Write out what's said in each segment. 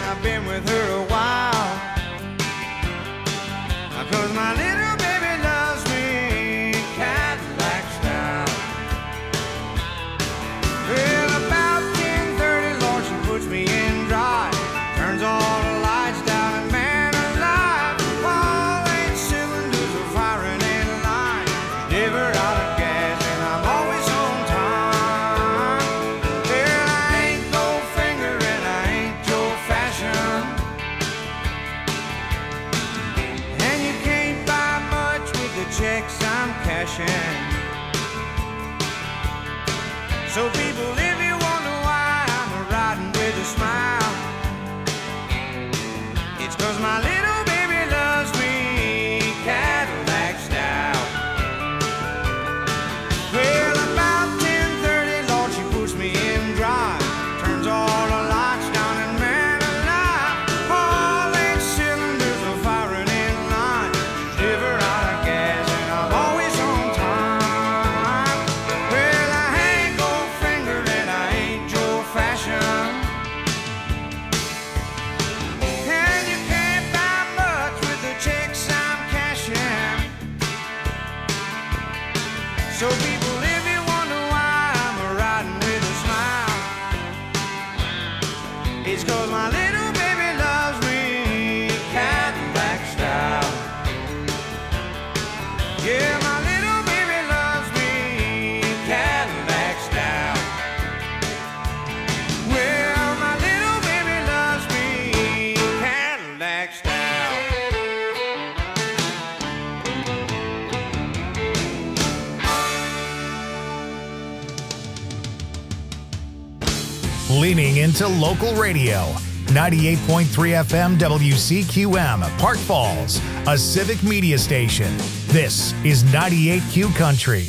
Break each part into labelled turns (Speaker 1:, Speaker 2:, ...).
Speaker 1: I've been with her a while. 'Cause my little baby loves me Cadillac style. Well, about 10:30, Lord, she puts me in drive. Turns all the lights down and man alive, all 8 cylinders are firing in line. Never out of gas and I'm always on time. Well, I ain't Goldfinger and I ain't Joe Fashion, and you can't buy much with the checks I'm cashing. So people, if you wonder why I'm riding with a smile, it's 'cause my little baby loves me Cadillac style. Well, about 10:30, Lord, she puts me in drive. Turns all the lights down and man alive, all 8 cylinders are firing in line. Never out of gas and I'm always on time. Well, I ain't Goldfinger and I ain't Joe Fashion, and you can't buy much with the checks I'm cashing. So people, if you wonder why I'm riding with a smile, it's 'cause my little baby loves me Cadillac style. Yeah, my little baby loves me Cadillac style. Well, my little baby loves me Cadillac style.
Speaker 2: Leaning into local radio. 98.3 FM WCQM, Park Falls, a civic media station. This is 98Q Country.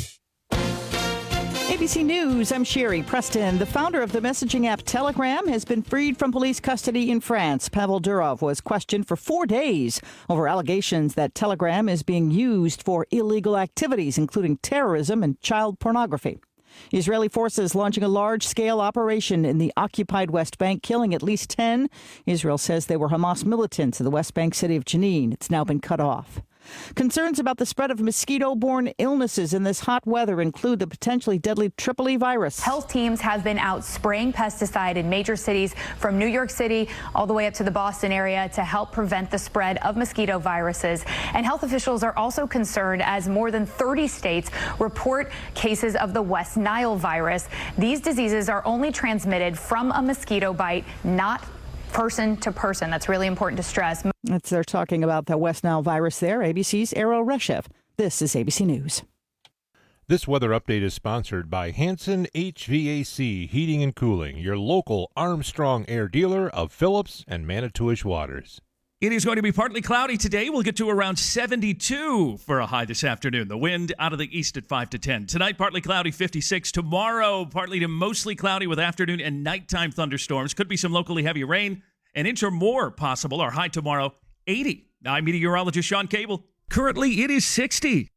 Speaker 3: ABC News, I'm Sherry Preston. The founder of the messaging app Telegram has been freed from police custody in France. Pavel Durov was questioned for 4 days over allegations that Telegram is being used for illegal activities, including terrorism and child pornography. Israeli forces launching a large-scale operation in the occupied West Bank, killing at least 10. Israel says they were Hamas militants in the West Bank city of Jenin. It's now been cut off. Concerns about the spread of mosquito-borne illnesses in this hot weather include the potentially deadly Tripoli virus.
Speaker 4: Health teams have been out spraying pesticide in major cities from New York City all the way up to the Boston area to help prevent the spread of mosquito viruses. And health officials are also concerned as more than 30 states report cases of the West Nile virus. These diseases are only transmitted from a mosquito bite, not person to person. That's really important to stress.
Speaker 3: They're talking about the West Nile virus there. ABC's Errol Reshev. This is ABC News.
Speaker 5: This weather update is sponsored by Hanson HVAC Heating and Cooling, your local Armstrong Air dealer of Phillips and Manitowish Waters.
Speaker 6: It is going to be partly cloudy today. We'll get to around 72 for a high this afternoon. The wind out of the east at 5 to 10. Tonight, partly cloudy, 56. Tomorrow, partly to mostly cloudy with afternoon and nighttime thunderstorms. Could be some locally heavy rain. An inch or more possible. Our high tomorrow, 80. I'm meteorologist Sean Cable. Currently, it is 60.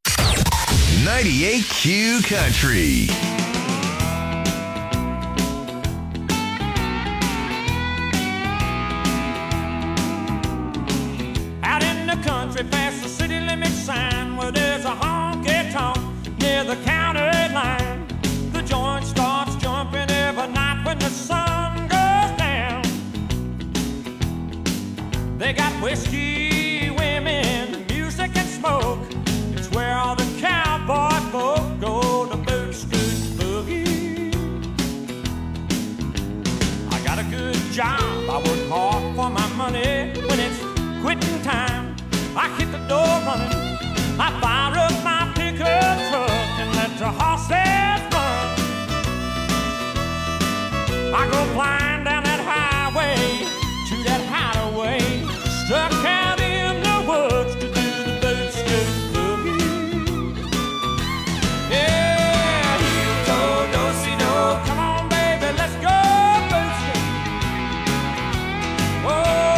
Speaker 7: 98Q Country.
Speaker 1: Country past the city limit sign where there's a honky-tonk near the county line. The joint starts jumping every night when the sun goes down. They got whiskey, women, music and smoke. It's where all the cowboy folk go to boot scoot boogie. I got a good job, I work hard for my money. When it's quitting time, I hit the door running, I fire up my pickup truck and let the horses run. I go flying down that highway to that hideaway, stuck out in the woods to do the boot scoot boogie. Yeah, heel toe, do-si-do, come on baby, let's go boot scoot. Whoa.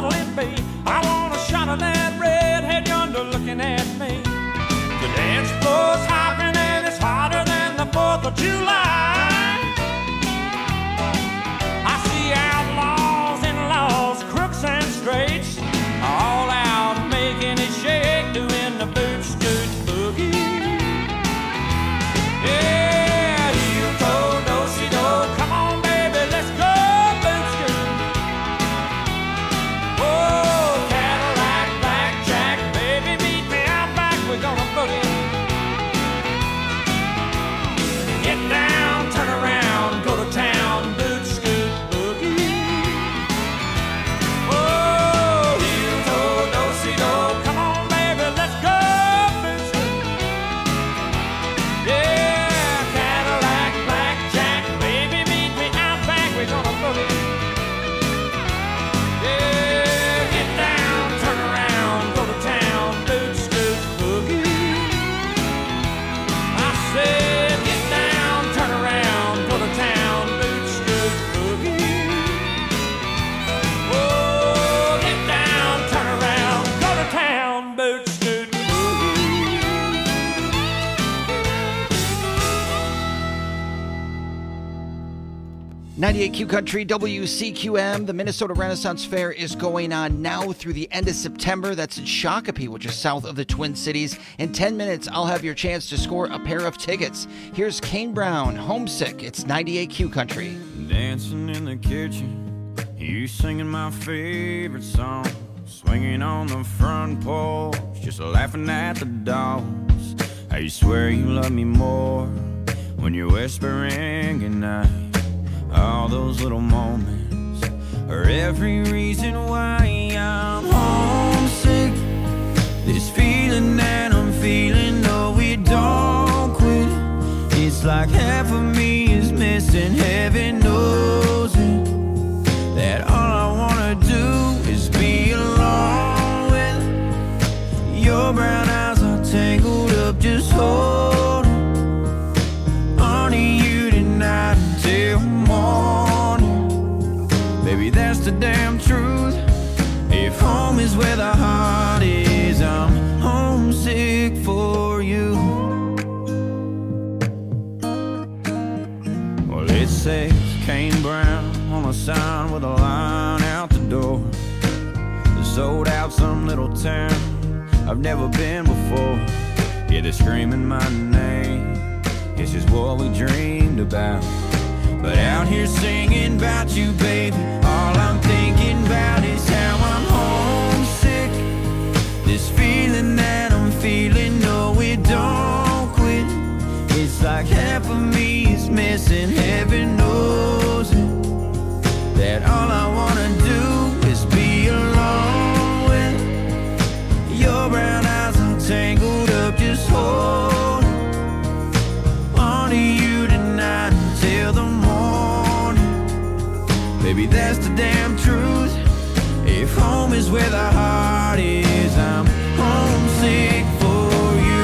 Speaker 1: what'll it be? I want a shot of that redhead yonder looking at me. The dance floor's hopping and it's hotter than the 4th of July. I see outlaws and laws, crooks and straights, all out making it shake, doing the boot scoot boogie. Yeah, heel toe, do-si-do, come on baby, let's go boot scoot. Oh, Cadillac, blackjack, baby, meet me out back, we're gonna boogie. Get down, turn around, go to town, boot scoot boogie. Oh, heel toe, do-si-do, come on baby, let's go boot scoot. Yeah, Cadillac, blackjack, baby, meet me out back, we're gonna boogie. Yeah, get down, turn around, go to town, boot scoot boogie. I said, get down, turn around, go to town, boot scoot boogie. Oh, get down, turn around, go to town, boot scoot boogie.
Speaker 7: 98Q Country, WCQM. The Minnesota Renaissance Fair is going on now through the end of September. That's in Shakopee, which is south of the Twin Cities. In 10 minutes, I'll have your chance to score a pair of tickets. Here's Kane Brown, Homesick. It's 98Q Country.
Speaker 1: Dancing in the kitchen, you singing my favorite song, swinging on the front porch, just laughing at the dogs. I swear you love me more when you're whispering goodnight. All those little moments are every reason why I'm homesick. This feeling that I'm feeling, no, we don't quit. It's like half of me is missing, heaven knows it. That all I wanna do is be alone with your brown eyes are tangled up, just holding on to you tonight until morning. Baby, that's the damn truth. If home is where the heart is, I'm homesick for you. Well, it says Kane Brown on a sign with a line out the door. They're sold out some little town I've never been before. Yeah, they're screaming my name. This is what we dreamed about. But out here singing about you, baby, all I'm thinking about is how I'm homesick. This feeling that I'm feeling, no, it don't quit. It's like half of me is missing, heaven knows it. That all I wanna do is be alone with your brown eyes are tangled up, just hold on to you tonight until the morning. Baby, that's the damn truth. If home is where the heart is, I'm homesick for you.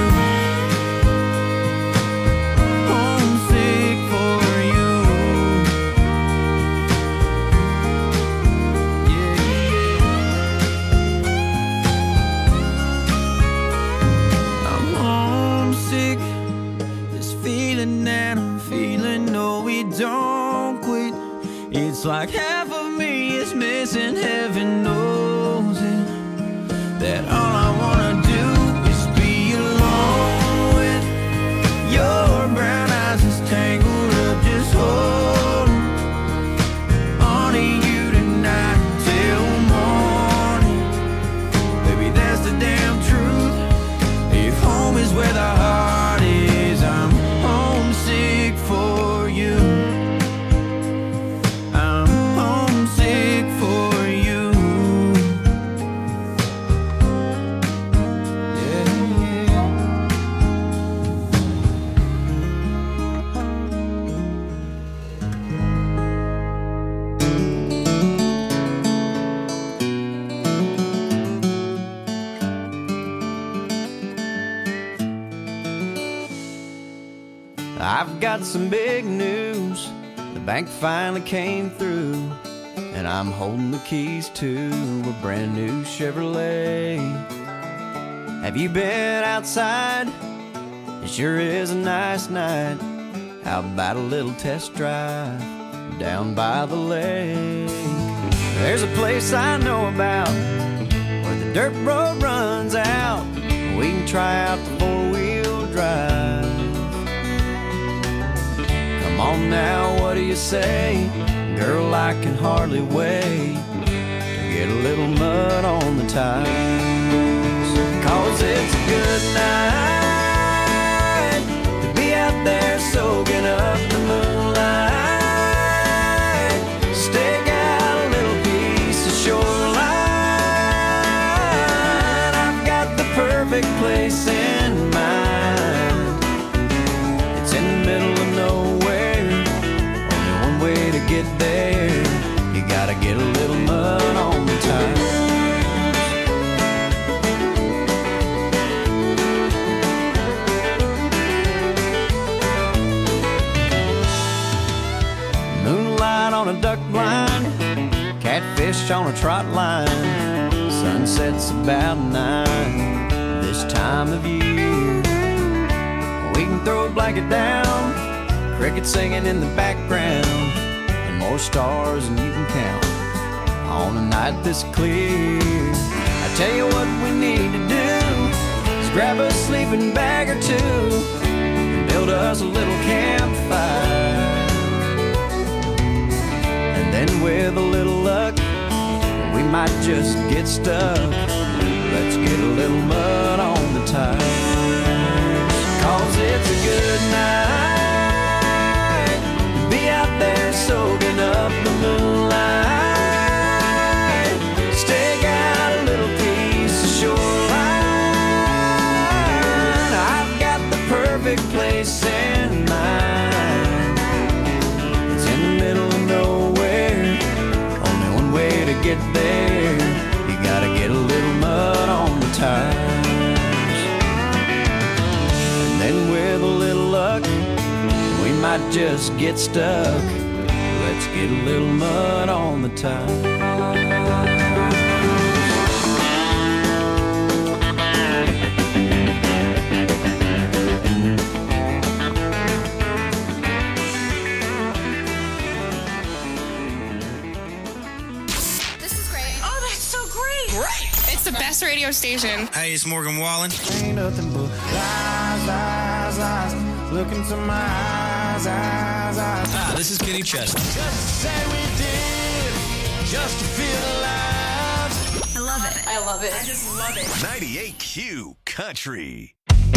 Speaker 1: Homesick for you. Yeah, yeah. I'm homesick. This feeling that I'm feeling, no, we don't quit. It's like half of me is missing, heaven knows it. That all I wanna do is be alone with your brown eyes is tangled up, just hold on to you tonight till morning. Baby, that's the damn truth. If home is where the heart is, I'm homesick for you. I've got some big news. The bank finally came through,
Speaker 8: and I'm holding the keys to a brand new Chevrolet. Have you been outside? It sure is a nice night. How about a little test drive down by the lake? There's a place I know about where the dirt road runs out. We can try out the four-wheel drive. Come on now, what do you say? Girl, I can hardly wait to get a little mud on the tires. 'Cause it's a good night to be out there soaking up the moonlight. Stake out a little piece of shoreline. I've got the perfect place in mind. It's in the middle of nowhere. Only one way to get there. You gotta get a little mud on the tires. Moonlight on a duck blind, catfish on a trot line. Sunset's about 9 this time of year. We can throw a blanket down, crickets singing in the background, and more stars than you can count on a night this clear. I tell you what we need to do is grab a sleeping bag or two and build us a little campfire. And then with a little luck, we might just get stuck. Let's get a little mud on the tires. 'Cause it's a good night to be out there soaking up the moonlight. Stake out a little piece of shoreline. I've got the perfect place in mind. It's in the middle of nowhere. Only one way to get there. You gotta get a little mud on the tires. And then with a little luck, we might just get stuck. Let's get a little mud on the tires.
Speaker 9: The best radio station.
Speaker 10: Hey, it's Morgan Wallen.
Speaker 1: Ain't nothing but lies, lies, lies. Look into my eyes, eyes, eyes.
Speaker 10: Hi, this is Kenny Chesney.
Speaker 1: Just to say we did, just to feel alive.
Speaker 9: I love it. I love it. I just love it.
Speaker 11: 98Q Country.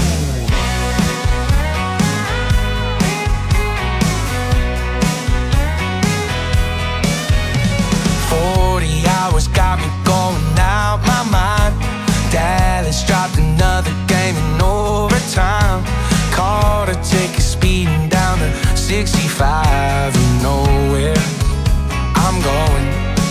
Speaker 12: 40 hours got me going out my mind. Dallas dropped another game in overtime. Caught a ticket speeding down to 65. You know where I'm going.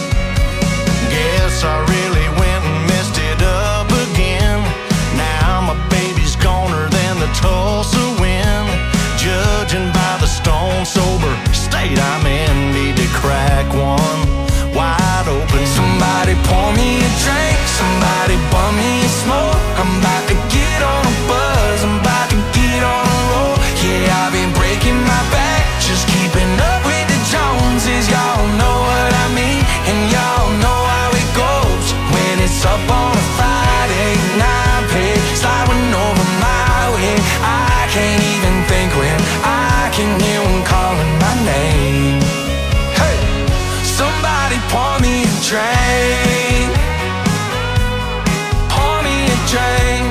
Speaker 12: Guess I really went and messed it up again. Now my baby's goner than the Tulsa wind. Judging by the stone sober state I'm in, need to crack one wide open. Somebody pour me a drink, somebody bum me a smoke. I'm about to get on a buzz, I'm about to get on a roll. Yeah, I've been breaking my back, just keeping up with the Joneses. Y'all know what I mean, and y'all know how it goes. When it's up on a Friday, 9 pay, sliding over my way. I can't even think when I can hear one calling my name. Hey, somebody pour me a drink. Pour me a drink.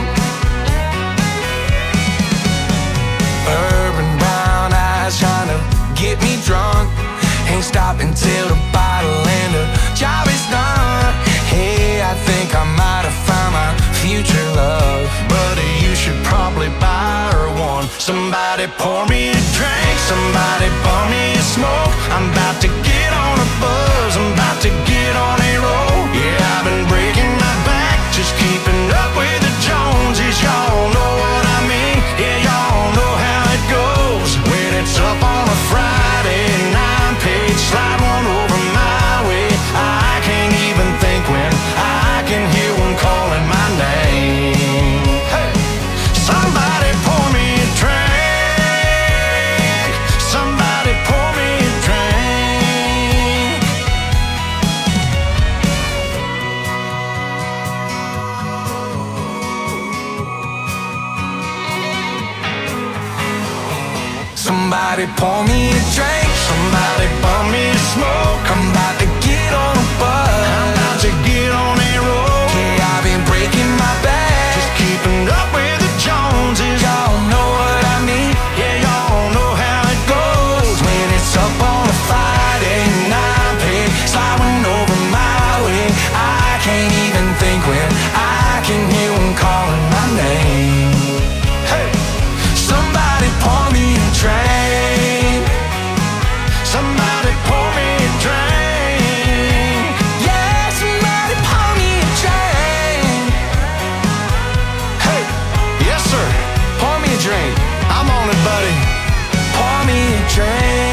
Speaker 12: Urban brown eyes trying to get me drunk. Ain't stopping till the bottle and the job is done. Hey, I think I might have found my future love. Buddy, you should probably buy her one. Somebody pour me a drink, somebody bum me a smoke. I'm about to get on a buzz, I'm about to get on a roll. Yeah, I've been breaking my back, just keeping up with the Joneses. Y'all know what I mean, yeah, y'all know how it goes. When it's up on a Friday, 9 page, slide one over my way. Somebody pour me a drink, somebody bum me a smoke. I'm about to get on a bus, I'm about to get on a roll. Yeah, I've been breaking my back, just keeping up with the Joneses. Y'all know what I mean, yeah, y'all know how it goes. When it's up on a Friday night, babe, sliding over my way, I can't even think when I can hear them calling my name. Hey, somebody pour me a drink, somebody pour me a drink. Yeah, somebody pour me a drink. Hey, yes sir, pour me a drink. I'm on it, buddy. Pour me a drink.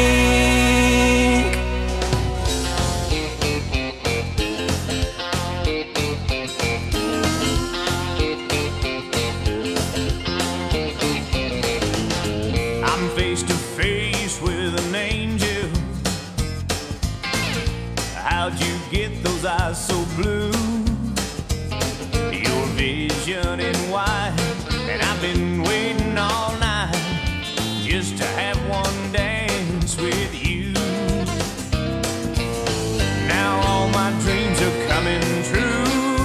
Speaker 1: I'm face to face with an angel. How'd you get those eyes so blue? Your vision in white, and I've been waiting all night just to have one dance with you. Now all my dreams are coming true.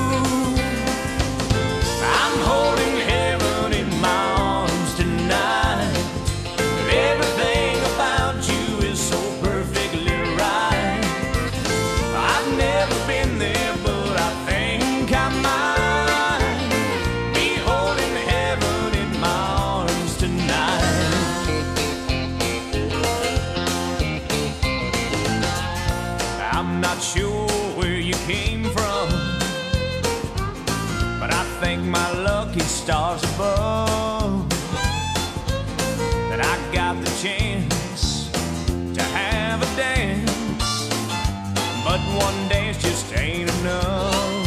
Speaker 1: I'm holding heaven in my arms tonight. Everything about you is so perfectly right. I've never been there, but I think I might be holding heaven in my arms tonight. I'm not sure where you came from, but I thank my lucky stars above that I got the chance to have a dance. But one dance just ain't enough.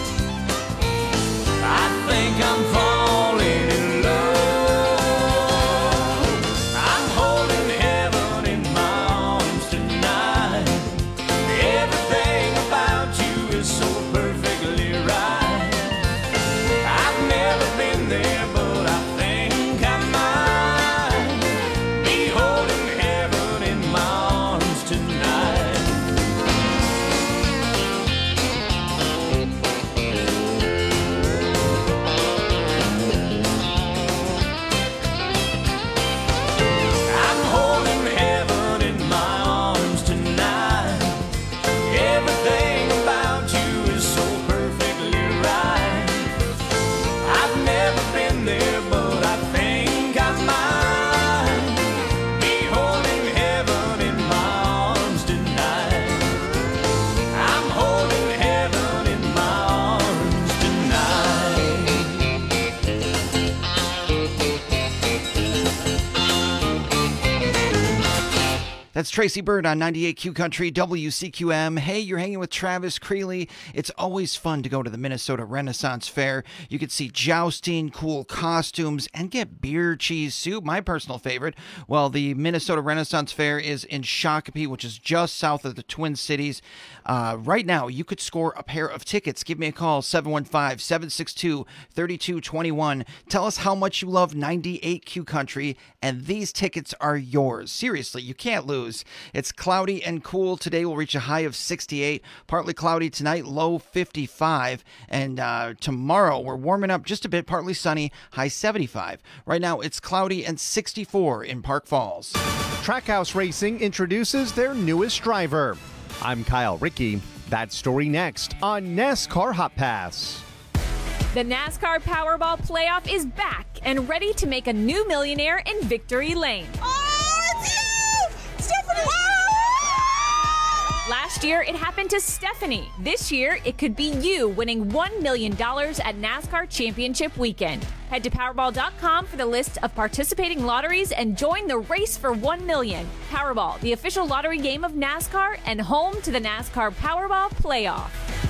Speaker 1: I think I'm falling in love. I'm holding heaven in my arms tonight. Everything about you is so perfectly right. I've never been there, but I think I might be holding heaven in my arms tonight. I'm holding heaven in my arms tonight. Everything about you is so perfectly right. I've never been there, but I think I might be holding heaven in my arms tonight. I'm holding heaven in my arms tonight.
Speaker 7: That's Tracy Bird on 98Q Country, WCQM. Hey, you're hanging with Travis Creeley. It's always fun to go to the Minnesota Renaissance Fair. You can see jousting, cool costumes, and get beer cheese soup, my personal favorite. Well, the Minnesota Renaissance Fair is in Shakopee, which is just south of the Twin Cities. Right now, you could score a pair of tickets. Give me a call, 715-762-3221. Tell us how much you love 98Q Country, and these tickets are yours. Seriously, you can't lose. It's cloudy and cool. Today will reach a high of 68. Partly cloudy tonight, low 55. And tomorrow we're warming up just a bit, partly sunny, high 75. Right now it's cloudy and 64 in Park Falls.
Speaker 13: Trackhouse Racing introduces their newest driver. I'm Kyle Rickey. That story next on NASCAR Hot Pass.
Speaker 14: The NASCAR Powerball Playoff is back and ready to make a new millionaire in Victory Lane. Last year, it happened to Stephanie. This year, it could be you winning $1 million at NASCAR Championship Weekend. Head to Powerball.com for the list of participating lotteries and join the race for $1 million. Powerball, the official lottery game of NASCAR and home to the NASCAR Powerball Playoff.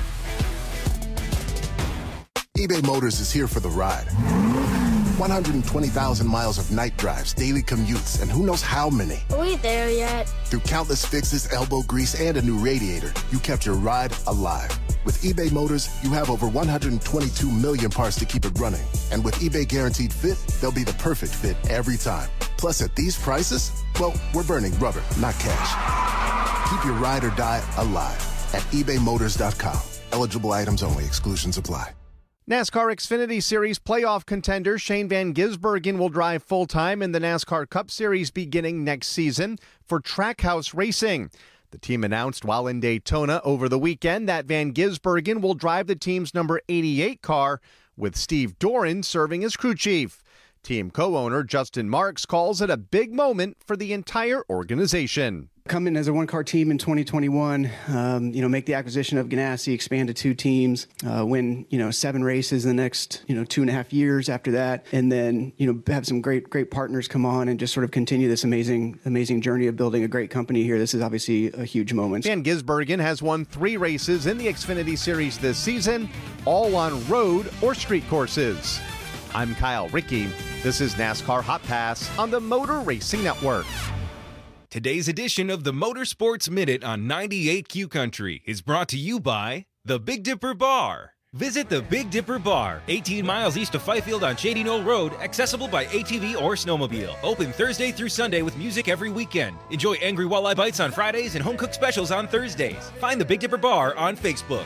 Speaker 15: eBay Motors is here for the ride. 120,000 miles of night drives, daily commutes, and who knows how many.
Speaker 16: Are we there yet?
Speaker 15: Through countless fixes, elbow grease, and a new radiator, you kept your ride alive. With eBay Motors, you have over 122 million parts to keep it running. And with eBay Guaranteed Fit, they'll be the perfect fit every time. Plus, at these prices, well, we're burning rubber, not cash. Keep your ride or die alive at ebaymotors.com. Eligible items only. Exclusions apply.
Speaker 13: NASCAR Xfinity Series playoff contender Shane Van Gisbergen will drive full-time in the NASCAR Cup Series beginning next season for Trackhouse Racing. The team announced while in Daytona over the weekend that Van Gisbergen will drive the team's number 88 car, with Steve Doran serving as crew chief. Team co-owner Justin Marks calls it a big moment for the entire organization.
Speaker 16: Come in as a one-car team in 2021, make the acquisition of Ganassi, expand to 2 teams, win, 7 races in the next, 2.5 years after that, and then, have some great partners come on and just sort of continue this amazing journey of building a great company here. This is obviously a huge moment.
Speaker 13: Van Gisbergen has won 3 races in the Xfinity Series this season, all on road or street courses. I'm Kyle Rickey. This is NASCAR Hot Pass on the Motor Racing Network.
Speaker 17: Today's edition of the Motorsports Minute on 98Q Country is brought to you by the Big Dipper Bar. Visit the Big Dipper Bar, 18 miles east of Fifield on Shady Knoll Road, accessible by ATV or snowmobile. Open Thursday through Sunday with music every weekend. Enjoy Angry Walleye Bites on Fridays and home-cooked specials on Thursdays. Find the Big Dipper Bar on Facebook.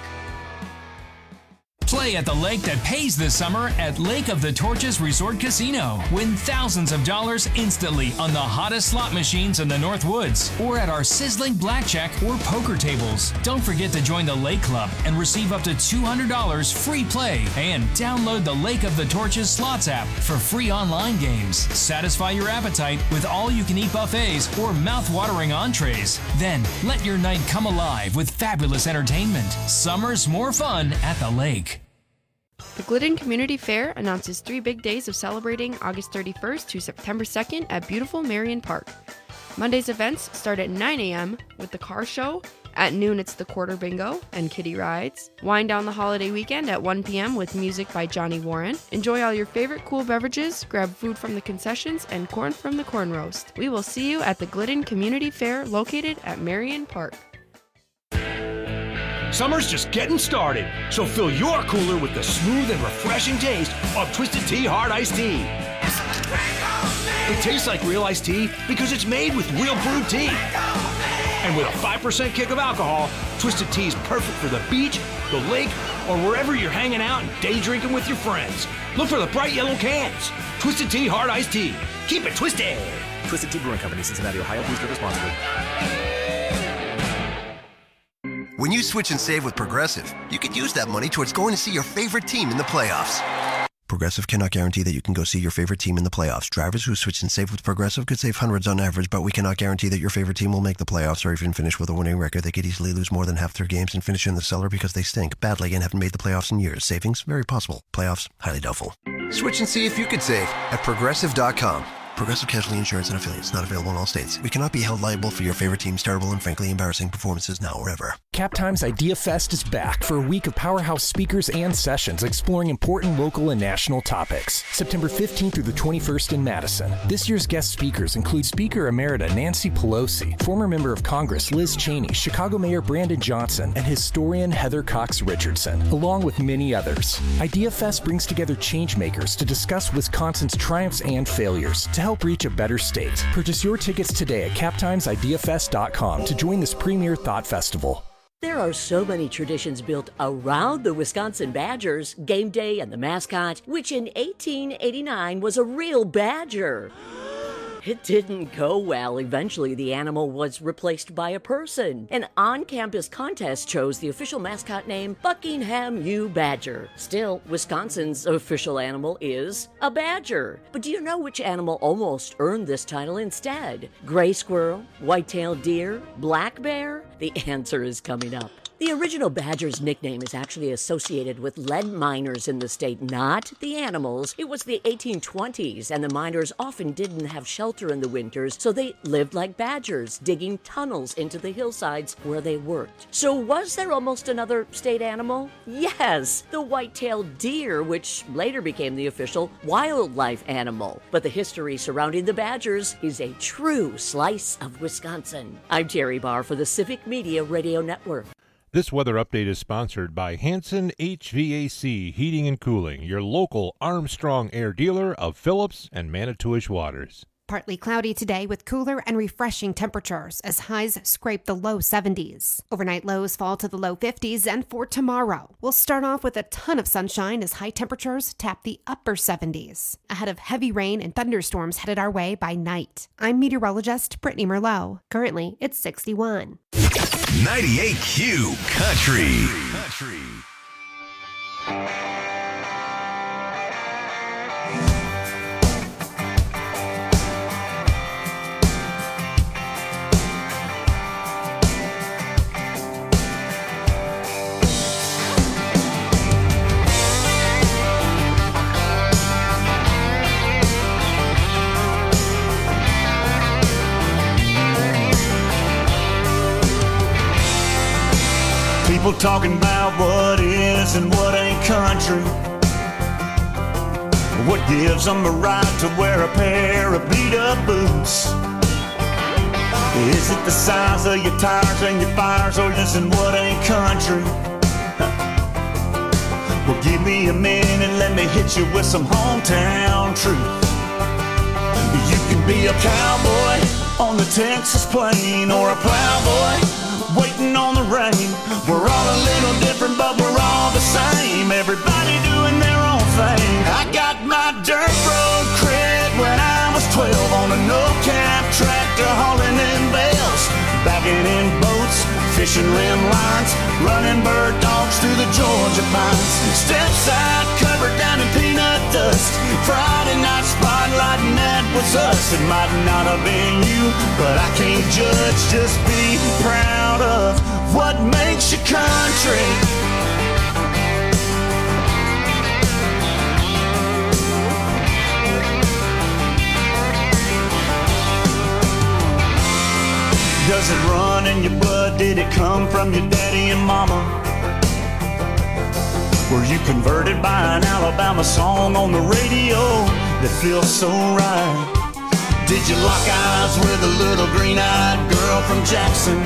Speaker 18: Play at the lake that pays this summer at Lake of the Torches Resort Casino. Win thousands of dollars instantly on the hottest slot machines in the North Woods or at our sizzling blackjack or poker tables. Don't forget to join the Lake Club and receive up to $200 free play and download the Lake of the Torches Slots app for free online games. Satisfy your appetite with all-you-can-eat buffets or mouth-watering entrees. Then let your night come alive with fabulous entertainment. Summer's more fun at the lake.
Speaker 19: The Glidden Community Fair announces 3 big days of celebrating August 31st to September 2nd at beautiful Marion Park. Monday's events start at 9 a.m. with the car show. At noon, it's the quarter bingo and kiddie rides. Wind down the holiday weekend at 1 p.m. with music by Johnny Warren. Enjoy all your favorite cool beverages, grab food from the concessions, and corn from the corn roast. We will see you at the Glidden Community Fair located at Marion Park.
Speaker 20: Summer's just getting started, so fill your cooler with the smooth and refreshing taste of Twisted Tea Hard Iced Tea. It tastes like real iced tea because it's made with real brewed tea. And with a 5% kick of alcohol, Twisted Tea is perfect for the beach, the lake, or wherever you're hanging out and day drinking with your friends. Look for the bright yellow cans. Twisted Tea Hard Iced Tea. Keep it twisted.
Speaker 21: Twisted Tea Brewing Company, Cincinnati, Ohio. Please drink responsibly.
Speaker 11: When you switch and save with Progressive, you could use that money towards going to see your favorite team in the playoffs. Progressive cannot guarantee that you can go see your favorite team in the playoffs. Drivers who switch and save with Progressive could save hundreds on average, but we cannot guarantee that your favorite team will make the playoffs or even finish with a winning record. They could easily lose more than half their games and finish in the cellar because they stink badly and haven't made the playoffs in years. Savings? Very possible. Playoffs? Highly doubtful. Switch and see if you could save at Progressive.com. Progressive Casualty Insurance and Affiliates. Not available in all states. We cannot be held liable for your favorite team's terrible and frankly embarrassing performances now or ever.
Speaker 22: Captime's Idea Fest is back for a week of powerhouse speakers and sessions exploring important local and national topics. September 15th through the 21st in Madison. This year's guest speakers include Speaker Emerita Nancy Pelosi, former member of Congress Liz Cheney, Chicago Mayor Brandon Johnson, and historian Heather Cox Richardson, along with many others. Idea Fest brings together changemakers to discuss Wisconsin's triumphs and failures to help reach a better state. Purchase your tickets today at captimesideafest.com to join this premier thought festival.
Speaker 23: There are so many traditions built around the Wisconsin Badgers, game day and the mascot, which in 1889 was a real badger. It didn't go well. Eventually, the animal was replaced by a person. An on-campus contest chose the official mascot name Buckingham U. Badger. Still, Wisconsin's official animal is a badger. But do you know which animal almost earned this title instead? Gray squirrel, white-tailed deer, black bear? The answer is coming up. The original badger's nickname is actually associated with lead miners in the state, not the animals. It was the 1820s, and the miners often didn't have shelter in the winters, so they lived like badgers, digging tunnels into the hillsides where they worked. So was there almost another state animal? Yes, the white-tailed deer, which later became the official wildlife animal. But the history surrounding the badgers is a true slice of Wisconsin. I'm Terry Barr for the Civic Media Radio Network.
Speaker 5: This weather update is sponsored by Hanson HVAC Heating and Cooling, your local Armstrong Air dealer of Phillips and Manitowish Waters.
Speaker 2: Partly cloudy today with cooler and refreshing temperatures as highs scrape the low 70s. Overnight lows fall to the low 50s, and for tomorrow, we'll start off with a ton of sunshine as high temperatures tap the upper 70s, ahead of heavy rain and thunderstorms headed our way by night. I'm meteorologist Brittany Merlot. Currently, it's 61.
Speaker 3: 98Q Country.
Speaker 12: People talking about what is and what ain't country. What gives them the right to wear a pair of beat-up boots? Is it the size of your tires and your fires, or is it what ain't country? Well, give me a minute and let me hit you with some hometown truth. You can be a cowboy on the Texas plain, or a plowboy waiting on the rain. We're all a little different, but we're all the same. Everybody doing their own thing. I got my dirt road cred when I was 12 on a no-cab tractor hauling in bales, backing in boats, fishing rim lines, running bird dogs through the Georgia pines. Step side covered down in peanut dust. Friday night spotlight, and that was us. It might not have been you, but I can't judge. Just be proud of what makes you country. Does it run in your blood? Did it come from your daddy and mama? Were you converted by an Alabama song on the radio that feels so right? Did you lock eyes with a little green-eyed girl from Jackson?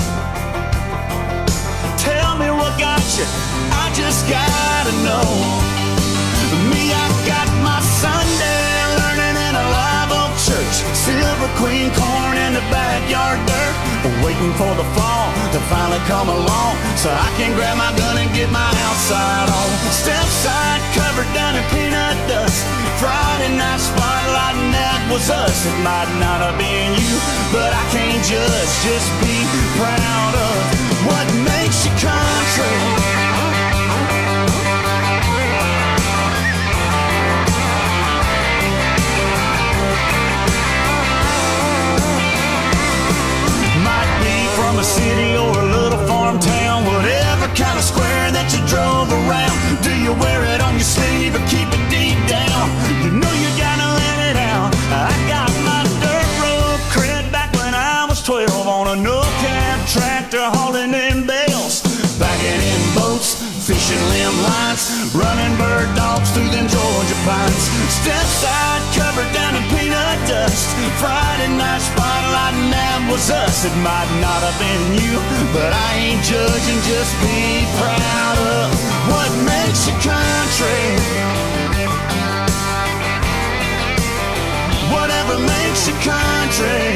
Speaker 12: Tell me what got you, I just gotta know. Me, I got my Sunday learning in a live oak church. Silver Queen corn in the backyard dirt, waiting for the fall to finally come along, so I can grab my gun and get my outside on. Step side covered down in peanut dust. Friday night spotlight, and that was us. It might not have been you, but I can't judge. Just be proud of what makes you country. From a city or a little farm town, whatever kind of square that you drove around. Do you wear it on your sleeve or keep it deep down? You know you gotta let it out. I got my dirt road cred back when I was 12 on a no-cab tractor hauling in bales, backing in boats, fishing limb lines, running bird dogs through them Georgia pines. Step side covered down in peanut dust. Friday night spotlight, and that was us. It might not have been you, but I ain't judging. Just be proud of what makes you country. Whatever makes you country.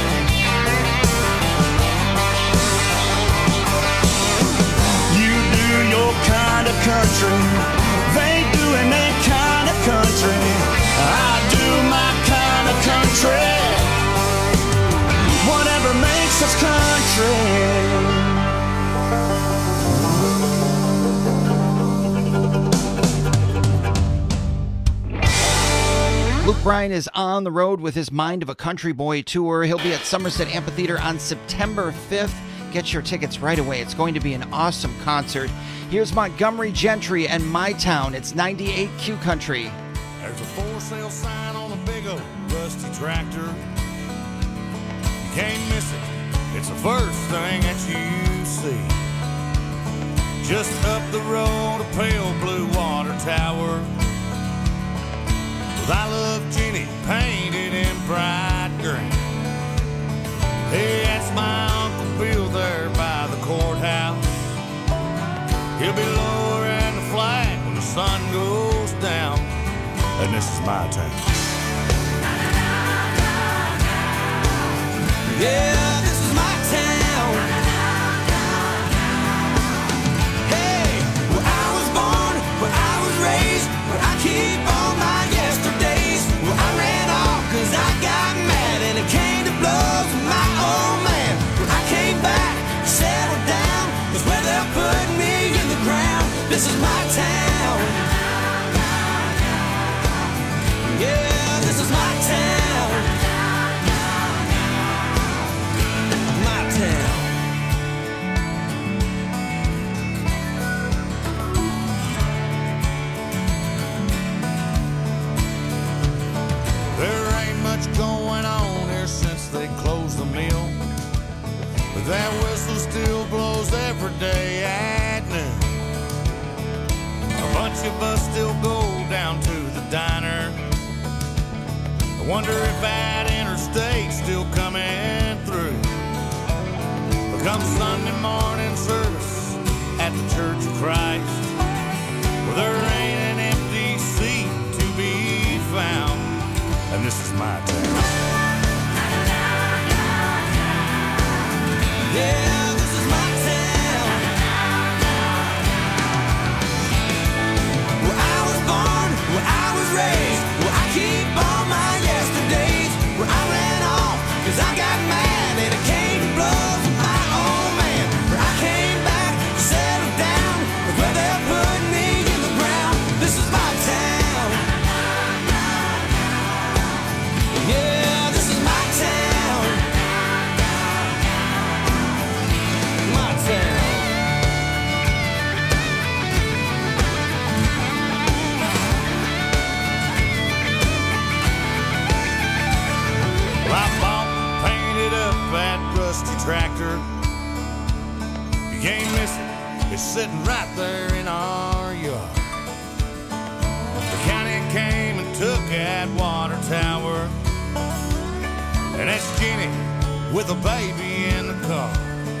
Speaker 12: You do your kind of country. They doing their kind of country. I do my kind of country. Whatever makes us country.
Speaker 7: Luke Bryan is on the road with his Mind of a Country Boy tour. He'll be at Somerset Amphitheater on September 5th. Get your tickets right away. It's going to be an awesome concert. Here's Montgomery Gentry and My Town. It's 98Q Country.
Speaker 1: There's a for sale sign on a big old rusty tractor. You can't miss it. It's the first thing that you see. Just up the road, a pale blue water tower with I Love Jenny painted in bright green. Hey, that's my Uncle Bill there by the courthouse.
Speaker 12: my town.
Speaker 1: Yeah, this is my town. Hey, where I was born, where I was raised, where I keep all my yesterdays, where I ran off 'cause I got mad and it came to blows with my old man. Where I came back, settled down, 'cause where they're putting me in the ground. This is my town. Yeah, this is my town. My town.
Speaker 12: There ain't much going on here since they closed the mill, but that whistle still blows every day at noon. A bunch of us still go down to the diner. I wonder if that interstate's still coming through. But come Sunday morning service at the Church of Christ, well, there ain't an empty seat to be found. And this is my town.
Speaker 1: Yeah, this is my town. Where I was born, where I was raised, where I keep all my yesterdays, where I ran off 'cause I got mad and it came to blows with my old man. Where I came back, settled down, where they're putting me in the ground. This is my town. Yeah, this is my town. My town.
Speaker 12: Well, I bought and painted up that rusty tractor. You can't miss it. It's sitting right there in our yard. The county came and took that water tower, and that's Jenny with a baby in the car.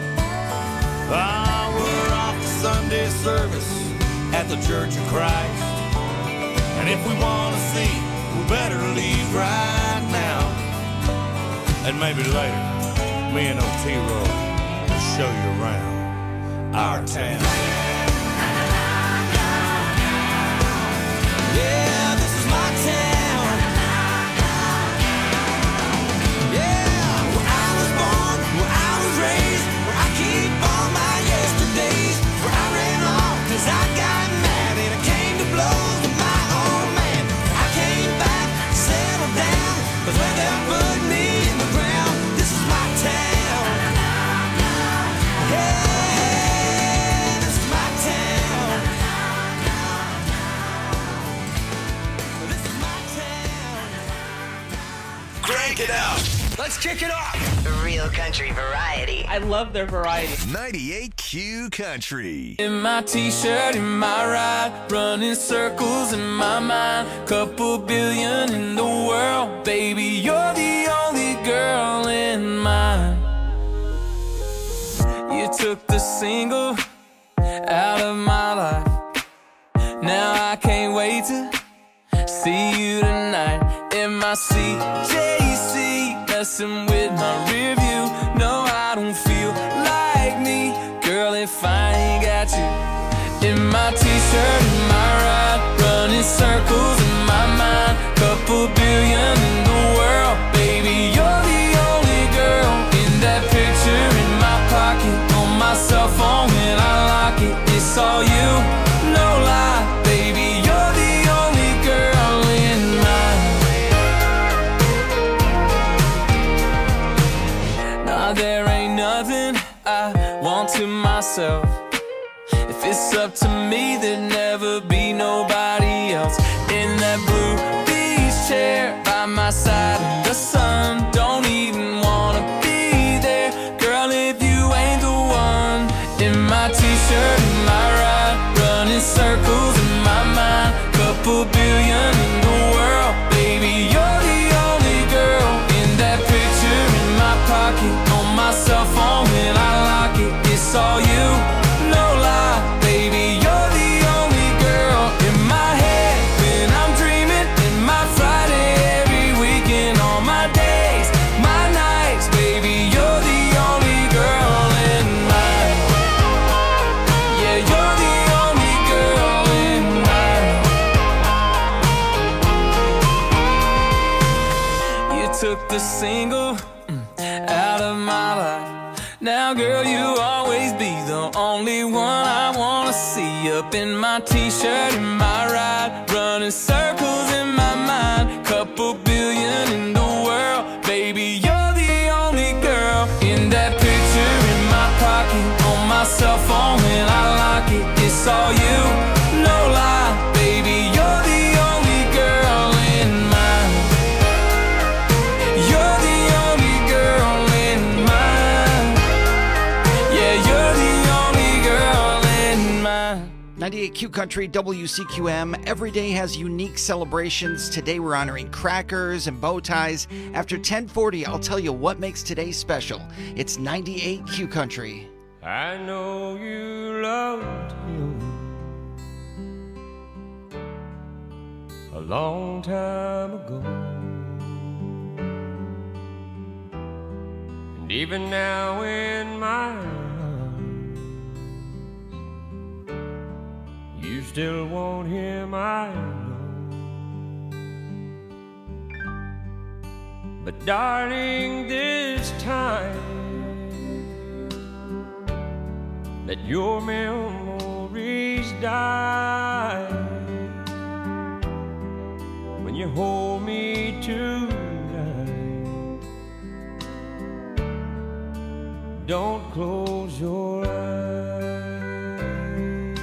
Speaker 12: Ah, we're off to Sunday service at the Church of Christ, and if we want to see, we better leave right now. And maybe later, me and Otero will show you around our town.
Speaker 1: Yeah, this is my town. Yeah, where I was born, where I was raised, where I keep all my yesterdays, where I ran off 'cause I got mad and it came to blows with my old man. I came back, settled down, 'cause where they're putting me in the ground. This is my town. Yeah, this is my town. This is my town.
Speaker 3: Crank it up.
Speaker 20: Let's kick it off.
Speaker 3: Real country variety.
Speaker 4: I love their variety.
Speaker 3: 98Q Country.
Speaker 6: In my t-shirt, in my ride, running circles in my mind. Couple billion in the world, baby, you're the only girl in mine. You took the single out of my life. Now I can't wait to see you tonight. In my CJC, messing with my rear view. No, I don't feel like me, girl, if I ain't got you. In my t-shirt, in my ride, running circles in my mind. Couple billion in the world, baby, you're the only girl in that picture in my pocket. On my cell phone when I lock it, it's all you, no lie, baby, you're the only girl in mine. Nah, there ain't nothing I want to myself. If it's up to me, there'd never be nobody else. In that blue beach chair by my side in the sun, don't even wanna be there, girl, if you ain't the one. In my t-shirt, in my ride, running circles in my mind. Couple billion in the world, baby, you're the only girl in that picture in my pocket. On my cell phone when I lock it, it's all you, no lie, baby, you're the only girl in my head when I'm dreaming. In my took the single out of my life. Now, girl, you'll always be the only one I wanna see. Up in my t-shirt, in my ride, running circles in my mind. Couple billion in the world, baby, you're the only girl. In that picture in my pocket, on my cell phone when I lock it, it's all you, no lie, baby, you're the only girl in mine. You're the only girl in mine. Yeah, you're the only girl in mine.
Speaker 7: 98Q Country, WCQM. Every day has unique celebrations. Today we're honoring crackers and bow ties. After 10:40, I'll tell you what makes today special. It's 98Q Country.
Speaker 4: I know you loved him a long time ago, and even now in my arms, you still want him, I know. But darling, this time let your memories die. When you hold me tonight, don't close your eyes.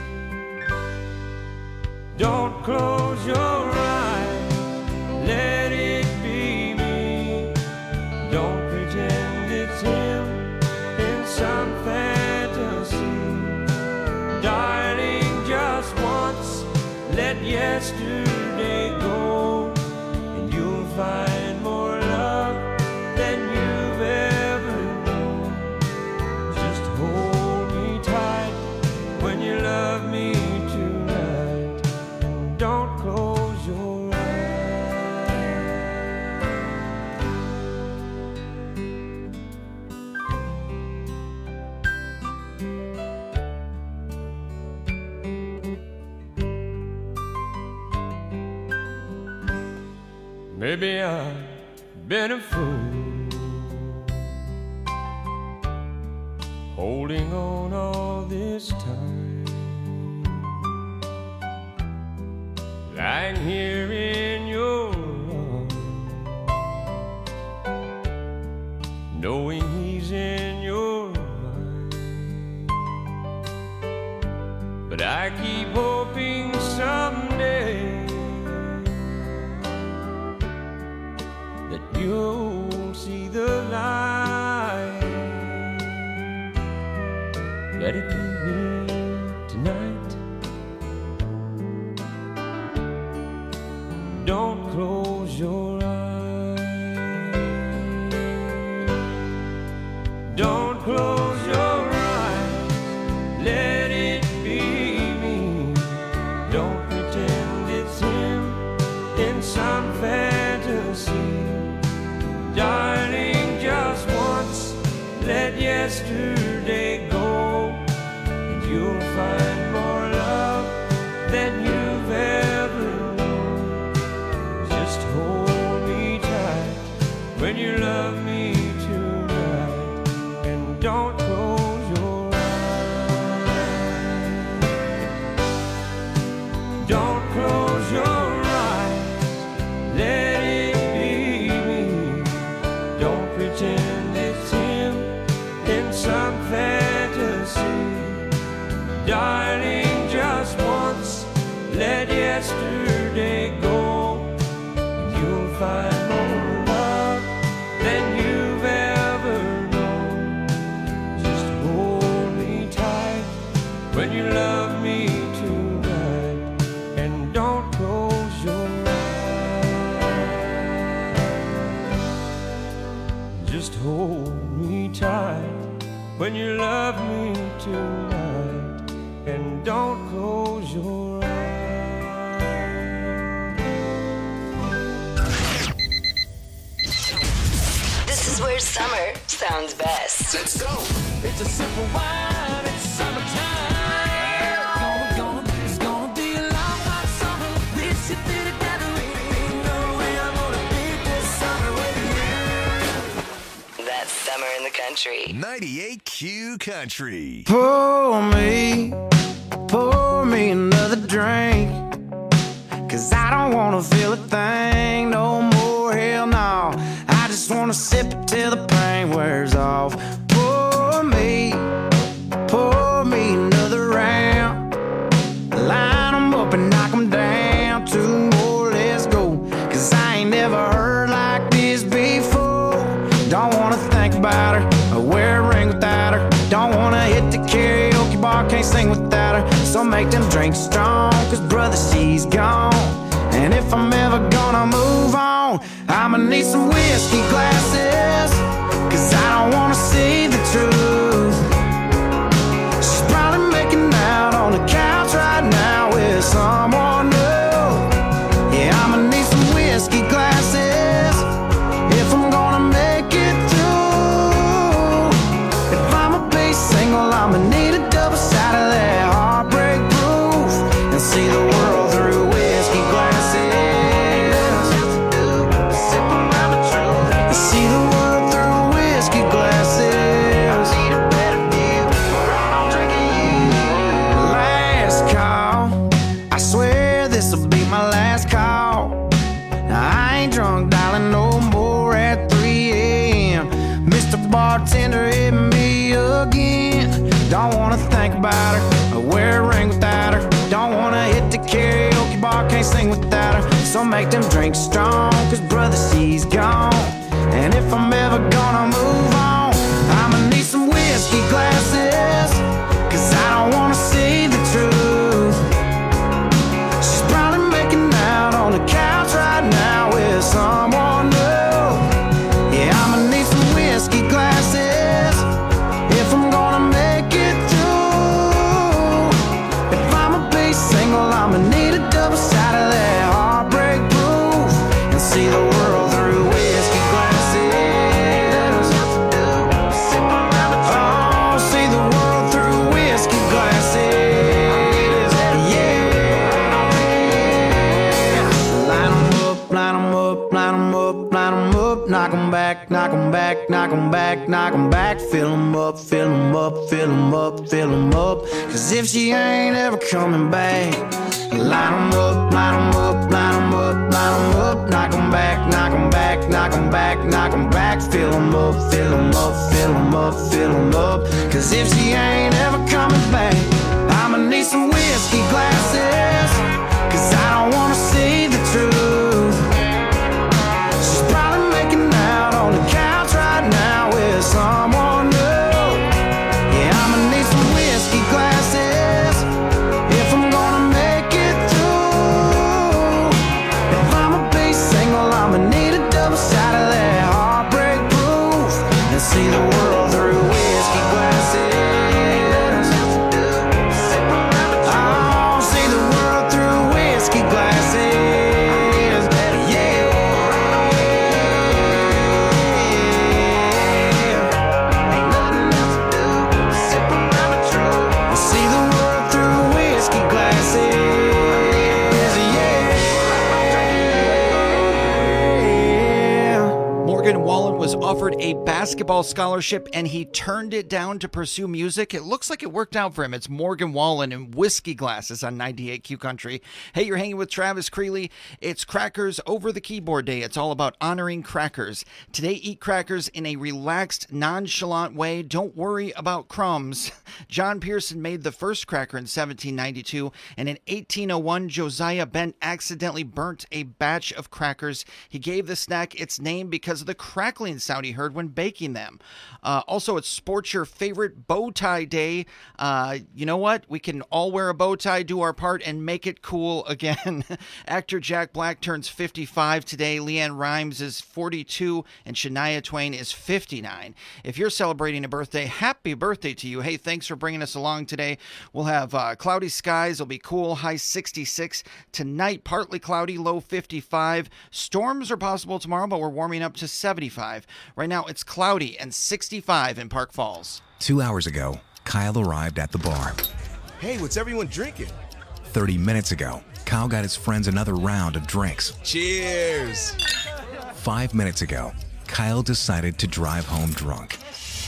Speaker 4: Don't close your eyes, let it be me. Don't pretend it's him in some fantasy. Darling, just once, let yesterday go, and you'll find more love than you've ever known. Just hold me tight when you love me tonight, and don't close your Maybe I've been a fool, holding on all this time, lying here in your arms, knowing he's in your mind. But I keep hoping someday you'll see the light. Let it be me tonight. Don't close your eyes. Don't close your eyes. Let it be me. Don't pretend it's him in some fantasy. Darling, just once, let yesterday go, and you'll find more love than you've ever known. Just hold me tight when you love me tonight, and don't close your eyes. Don't close your eyes, let it pretend it's him in some fantasy. Darling, just once, let yesterday go, and you'll find more love than you've ever known. Just hold me tight when you love me tonight, and don't close your eyes. Just hold me tight when you love me tonight, and don't close your eyes.
Speaker 3: This is where summer sounds best.
Speaker 6: Let's go. It's a simple wine, it's summertime. It's gonna be a long hot summer. We should be together. Ain't no way I'm gonna beat this summer with you.
Speaker 3: in the country.
Speaker 12: 98Q Country.
Speaker 1: Pour me another drink. 'Cause I don't wanna feel a thing no more, hell no. I just wanna sip it till the pain wears off. Pour me another round. Line them up and knock them down. 2 more, let's go. 'Cause I ain't never heard like this before. Don't wanna think about her or wear a ring without her. Don't wanna hit the karaoke bar, can't sing without her. So make them drinks strong, 'cause brother, she's gone. And if I'm ever gonna move on, I'ma need some whiskey glasses. 'Cause I don't wanna see the truth. She's probably making out on the couch right now with someone new. Yeah, I'ma need some whiskey glasses if I'm gonna make it through. If I'ma be single, I'ma need a double side of that heartbreak proof. And see the world through whiskey glasses. See the world through whiskey glasses. I need a better view, or I'm drinking you. Last call, I swear this'll be my last call. Now I ain't drunk, darling, no more at 3 a.m. Mr. Bartender, hit me again. Don't wanna think about her or wear a ring without her. Don't wanna hit the karaoke bar, can't sing without her. So make them drinks strong, 'cause brother, she's gone. And if I'm ever gonna move on, I'ma need some whiskey glasses. 'Cause I don't wanna see the truth. She's probably making out on the couch right now with someone new. Yeah, I'ma need some whiskey glasses if I'm gonna make it through. If I'ma be single, I'ma need a double side of that heartbreak proof. And see the world through whiskey glasses. Oh, see the world through whiskey glasses. Yeah. Line 'em up, line 'em up, line 'em up, line 'em up. Knock 'em back, knock 'em back, knock 'em back, knock 'em back. Fill 'em up, fill 'em up, fill 'em up, fill 'em up. 'Cause if she ain't ever coming back, line 'em up, line 'em up, line 'em up, line 'em up. Knock 'em back, knock 'em back, knock 'em back, knock 'em back. Fill 'em up, fill 'em up, fill 'em up, fill em up. 'Cause if she ain't ever coming back, I'ma need some whiskey glasses. 'Cause I don't wanna see the truth. She's probably making out on the couch right now with someone new. Yeah, I'ma need some whiskey glasses if I'm gonna make it through. If I'ma be single, I'ma need a double side of that heartbreak proof. And see the world through whiskey glasses. Oh, see the world through whiskey glasses.
Speaker 7: Morgan Wallen was offered a basketball scholarship and he turned it down to pursue music. It looks like it worked out for him. It's Morgan Wallen and Whiskey Glasses on 98Q Country. Hey, you're hanging with Travis Creeley. It's Crackers Over the Keyboard Day. It's all about honoring crackers. Today, eat crackers in a relaxed, nonchalant way. Don't worry about crumbs. John Pearson made the first cracker in 1792, and in 1801, Josiah Bent accidentally burnt a batch of crackers. He gave the snack its name because of the crackling sound he heard when baking them. Also, it's Sports Your Favorite Bow Tie Day. You know what? We can all wear a bow tie, do our part, and make it cool again. Actor Jack Black turns 55 today. Leanne Rimes is 42, and Shania Twain is 59. If you're celebrating a birthday, happy birthday to you. Hey, thanks for bringing us along today. We'll have cloudy skies. It'll be cool. High 66. Tonight, partly cloudy, low 55. Storms are possible tomorrow, but we're warming up to 75. Right now, it's cloudy and 65 in Park Falls.
Speaker 8: 2 hours ago, Kyle arrived at the bar.
Speaker 20: Hey, what's everyone drinking?
Speaker 8: 30 minutes ago, Kyle got his friends another round of drinks.
Speaker 20: Cheers!
Speaker 8: 5 minutes ago, Kyle decided to drive home drunk.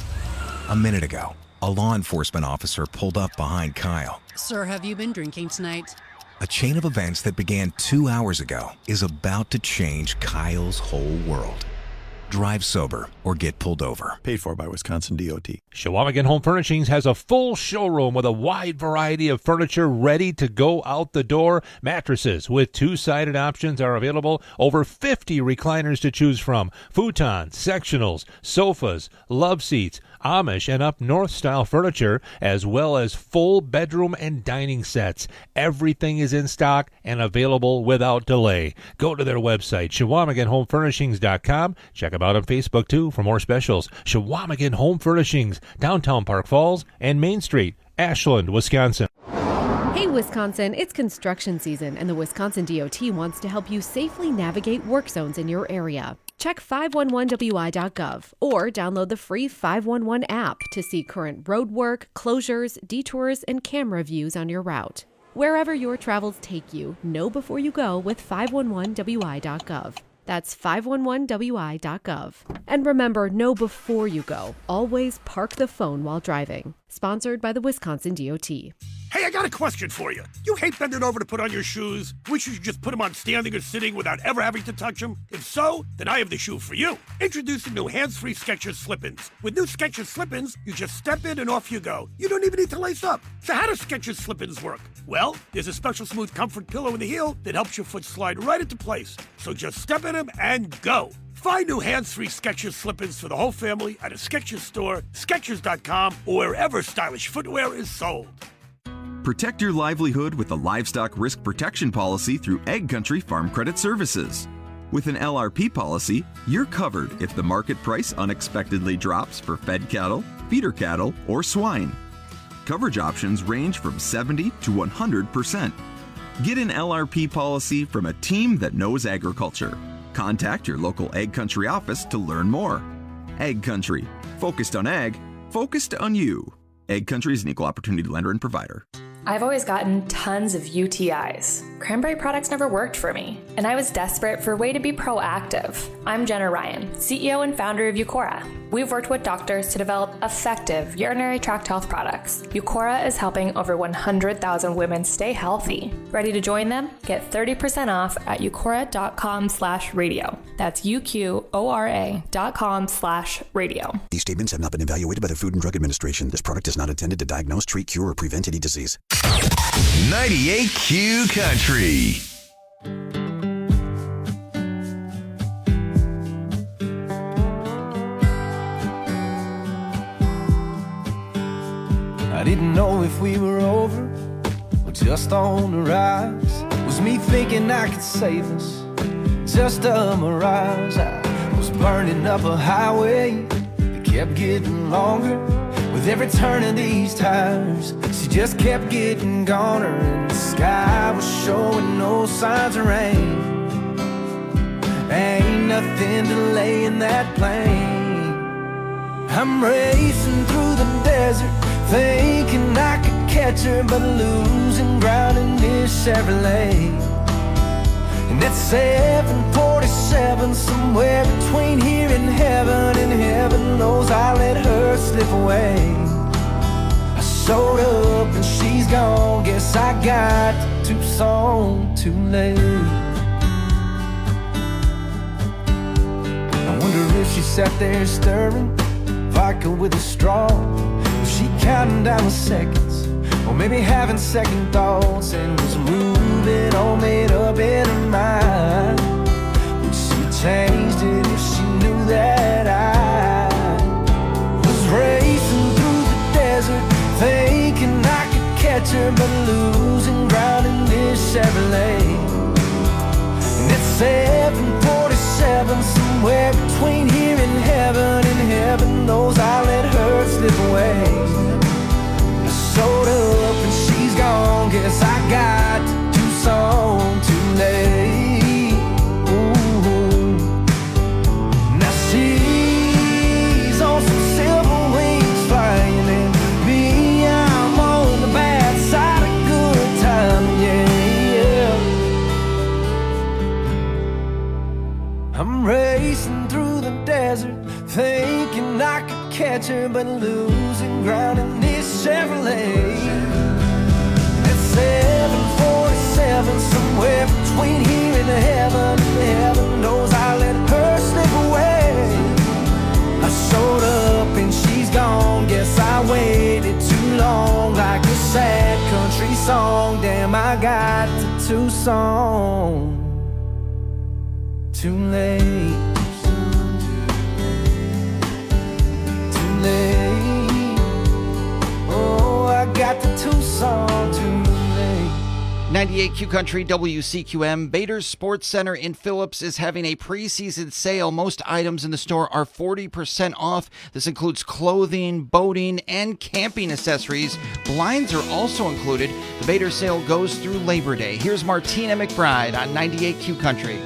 Speaker 8: A minute ago, a law enforcement officer pulled up behind Kyle.
Speaker 9: Sir, have you been drinking tonight?
Speaker 8: A chain of events that began 2 hours ago is about to change Kyle's whole world. Drive sober or get pulled over.
Speaker 10: Paid for by Wisconsin DOT.
Speaker 5: Chequamegon Home Furnishings has a full showroom with a wide variety of furniture ready to go out the door. Mattresses with two-sided options are available. Over 50 recliners to choose from. Futons, sectionals, sofas, love seats, Amish and up north style furniture, as well as full bedroom and dining sets. Everything is in stock and available without delay. Go to their website, ChequamegonHomeFurnishings.com. Check them out on Facebook too for more specials. Chequamegon Home Furnishings, downtown Park Falls and Main Street, Ashland, Wisconsin.
Speaker 14: Hey Wisconsin, it's construction season and the Wisconsin DOT wants to help you safely navigate work zones in your area. Check 511wi.gov or download the free 511 app to see current road work, closures, detours, and camera views on your route. Wherever your travels take you, know before you go with 511wi.gov. That's 511wi.gov. And remember, know before you go. Always park the phone while driving. Sponsored by the Wisconsin DOT.
Speaker 20: Hey, I got a question for you. You hate bending over to put on your shoes? Wish you could just put them on standing or sitting without ever having to touch them? If so, then I have the shoe for you. Introducing new hands-free Skechers Slip-ins. With new Skechers Slip-ins, you just step in and off you go. You don't even need to lace up. So how do Skechers Slip-ins work? Well, there's a special smooth comfort pillow in the heel that helps your foot slide right into place. So just step in them and go. Find new hands-free Skechers Slip-ins for the whole family at a Skechers store, Skechers.com, or wherever stylish footwear is sold.
Speaker 24: Protect your livelihood with the Livestock Risk Protection Policy through Egg Country Farm Credit Services. With an LRP policy, you're covered if the market price unexpectedly drops for fed cattle, feeder cattle, or swine. Coverage options range from 70 to 100%. Get an LRP policy from a team that knows agriculture. Contact your local Egg Country office to learn more. Egg Country, focused on ag, focused on you. Egg Country is an equal opportunity lender and provider.
Speaker 25: I've always gotten tons of UTIs. Cranberry products never worked for me, and I was desperate for a way to be proactive. I'm Jenna Ryan, CEO and founder of Eucora. We've worked with doctors to develop effective urinary tract health products. Eucora is helping over 100,000 women stay healthy. Ready to join them? Get 30% off at eucora.com/radio. That's UQORA.com/radio.
Speaker 26: These statements have not been evaluated by the Food and Drug Administration. This product is not intended to diagnose, treat, cure, or prevent any disease.
Speaker 12: 98Q Country.
Speaker 4: I didn't know if we were over or just on the rise. Was me thinking I could save us? Just a mirage. I was burning up a highway that kept getting longer. With every turn of these tires, she just kept getting goner, and the sky was showing no signs of rain. Ain't nothing delaying that plane. I'm racing through the desert, thinking I could catch her, but losing ground in this Chevrolet. And at 747, somewhere between here and heaven knows I let her slip away. I showed up and she's gone, guess I got to Tucson too late. I wonder if she sat there stirring vodka with a straw. Was she counting down the seconds, or maybe having second thoughts, and was moving all made up in her mind? Would she changed it if she knew that I was racing through the desert, thinking I could catch her, but losing ground in this Chevrolet? And at 747, somewhere between here and heaven knows I let her slip away. I showed up and she's gone, guess I got to Tucson too late. Ooh. Now she's on some silver wings flying, and me, I'm on the bad side of good time, yeah. I'm racing through the desert, thinking I could catch her, but losing ground in this Chevrolet. At 747, somewhere between here and heaven knows I let her slip away. I showed up and she's gone. Guess I waited too long, like a sad country song. Damn, I got to Tucson too late. Too late. Oh, I got to Tucson too late.
Speaker 7: 98Q Country, WCQM. Bader's Sports Center in Phillips is having a preseason sale. Most items in the store are 40% off. This includes clothing, boating, and camping accessories. Blinds are also included. The Bader sale goes through Labor Day. Here's Martina McBride on 98Q Country.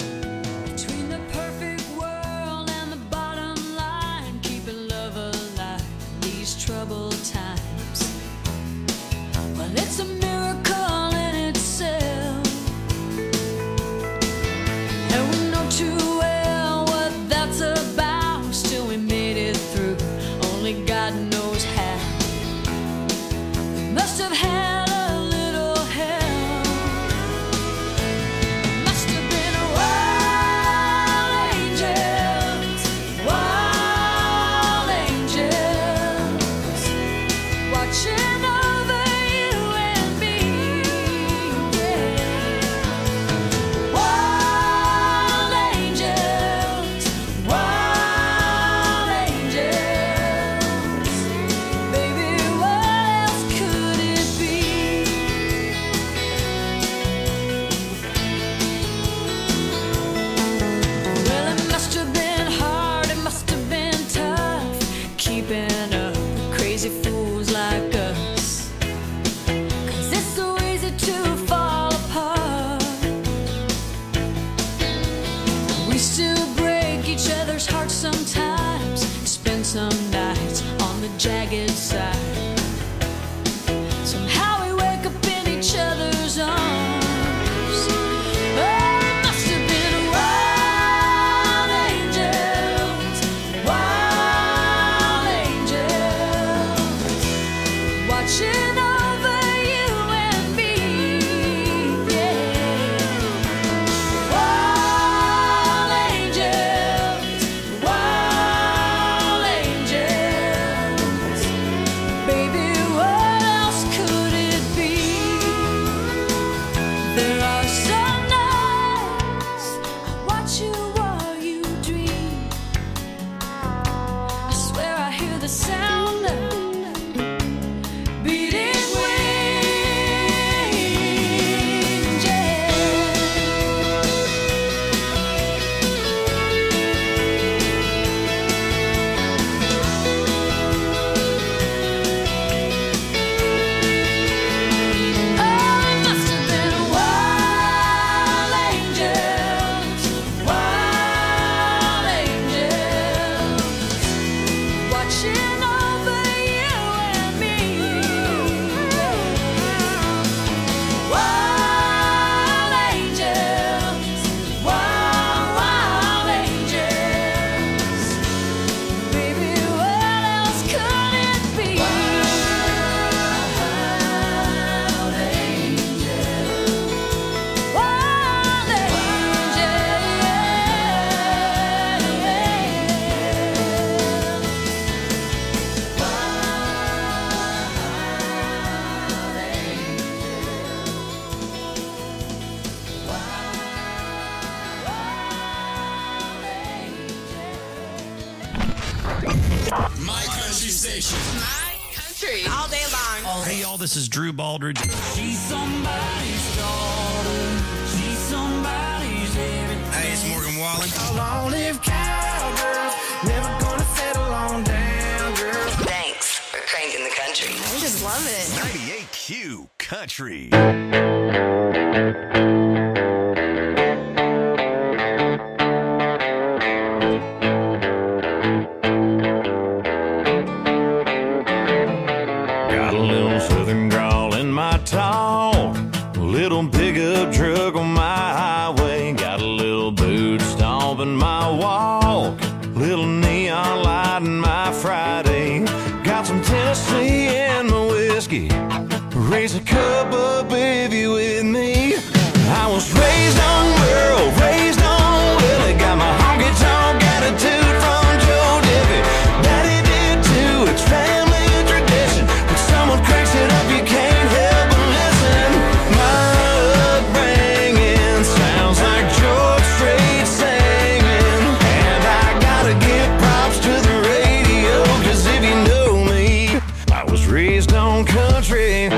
Speaker 10: All day long.
Speaker 20: Hey, y'all, this is Drew Baldridge.
Speaker 10: She's somebody's daughter. She's somebody's everything.
Speaker 20: Hey, it's Morgan Wallen.
Speaker 4: Long-lived cowgirls, never gonna settle on down, girl.
Speaker 3: Thanks for cranking the country.
Speaker 10: I just love it.
Speaker 20: 98Q Country.
Speaker 12: Got a little southern drawl in my talk, a little pickup truck on my highway, got a little boot stomp in my walk, little neon light in my Friday. party. Raise a cup up if you with me. I was raised on Merle, raised on Willie. Got my honky-tonk attitude from Joe Diffie. Daddy did too, it's family tradition. When someone cracks it up, you can't help but listen. My upbringing sounds like George Strait singing. And I gotta give props to the radio, 'cause if you know me, I was raised on country.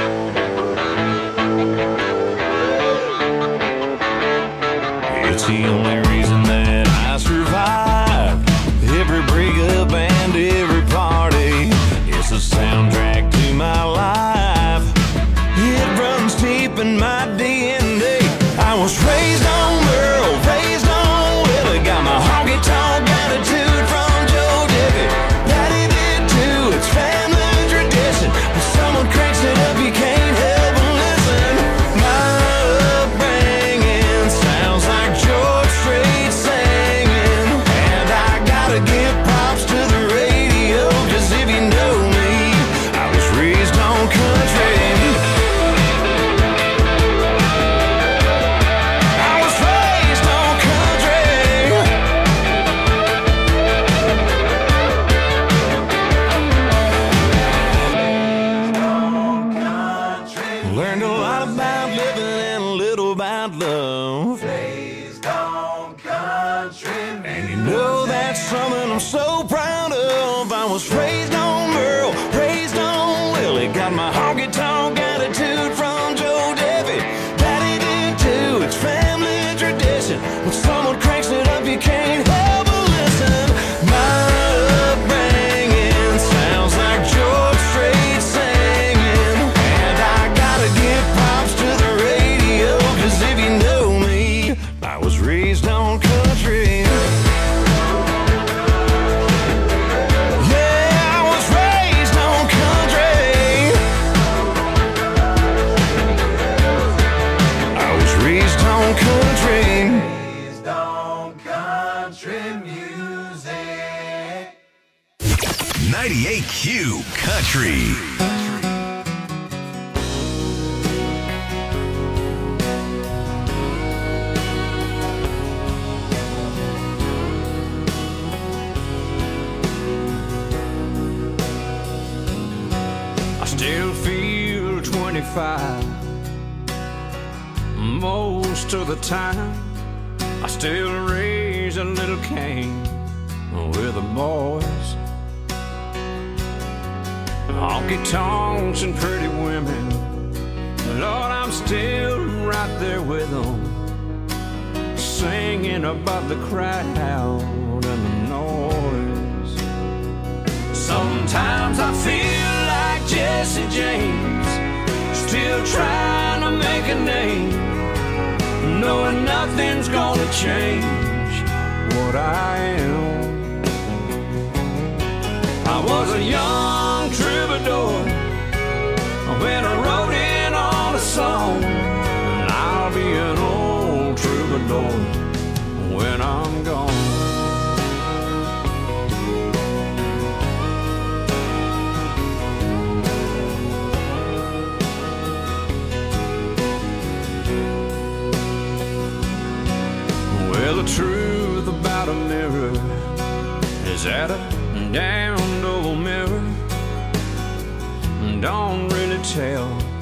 Speaker 12: It's the only reason that I survived every breakup and every party. It's a soundtrack to my life. It runs deep in my DNA. I was raised on Merle, raised on Willie. Got my honky-tonk attitude from Joe Diffie. Daddy did too, it's family tradition. When someone cranks it up, you can't help but listen. My upbringing sounds like George Strait singing. And I gotta give props to the radio, 'cause if you know me, I was raised on country. I was raised on country. Learned a lot about living and a little about love. Raised on country. And you know that's something I'm so proud of. I was raised on Merle, raised on Willie. Got my honky-tonk attitude from Joe Diffie. Daddy did too, it's family tradition. When someone cranks it up, you can't help but listen. My upbringing sounds like George Strait singing. And I gotta give props to the radio, 'cause if you know me, I was raised on country. Yeah, I was raised on country. I was raised on country. Raised on country music.
Speaker 8: 98Q Country.
Speaker 12: I still feel 25 most of the time. I still raise a little Cain with the boys. Honky-tonks and pretty women, Lord, I'm still right there with them, singing about the crowd and the noise. Sometimes I feel like Jesse James, still trying to make a name, knowing nothing's gonna change what I am. I was a young troubadour when I wrote in on a song, and I'll be an old troubadour when I'm gone. Well, the truth about a mirror is that a damned old mirror don't really tell